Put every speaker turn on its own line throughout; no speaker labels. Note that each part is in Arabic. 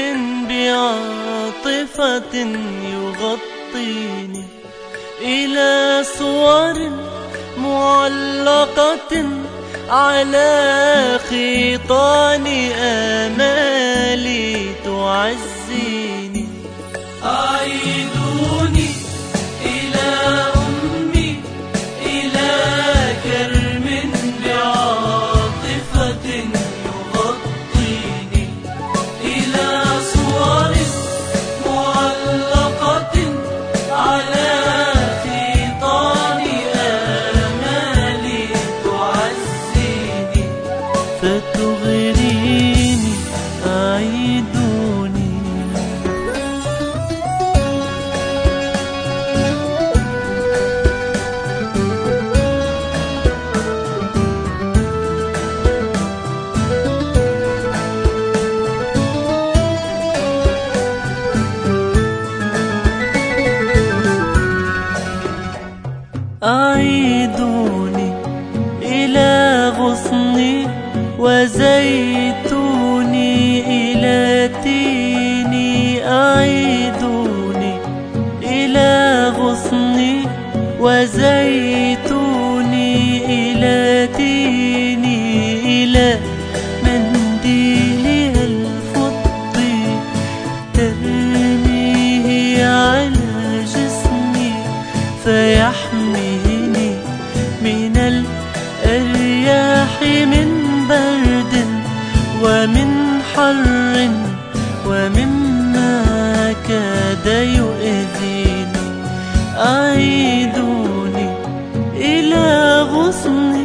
بعاطفة يغطيني، إلى صور معلقة على خيطان آمالي تعزيني.
أعيدوني إلى أمي، إلى كرم بعاطفة يغطيني، إلى صور معلقة على خيطان آمالي تعزيني.
فتغريني أعيدوني. أعيدوني إلى غصني وزيتوني إلى تيني. أعيدوني إلى غصني وزيتوني إلى تيني، إلى منديلي الفضي ترميه على جسمي فيحميني من الأرياح، من برد ومن حر ومما كاد يؤذيني. أعيدوني إلى غصني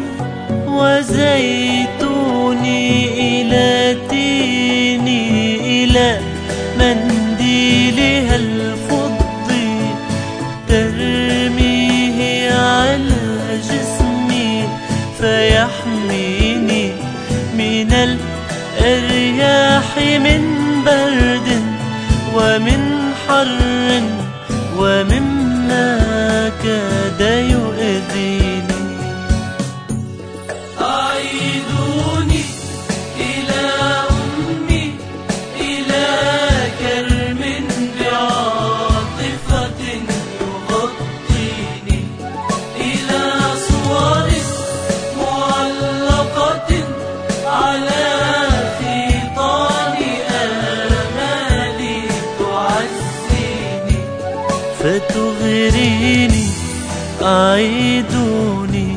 وزيتوني إلى تيني، إلى منديلها الفضي ترميه على جسمي فيحميني من الأرياح، من برد ومن حر ومما كاد يؤذيني.
أعيدوني إلى أمي، إلى كرم بعاطفة يغطيني، إلى صور معلقة على خيطان آمالي تعزيني.
فتغريني أعيدوني.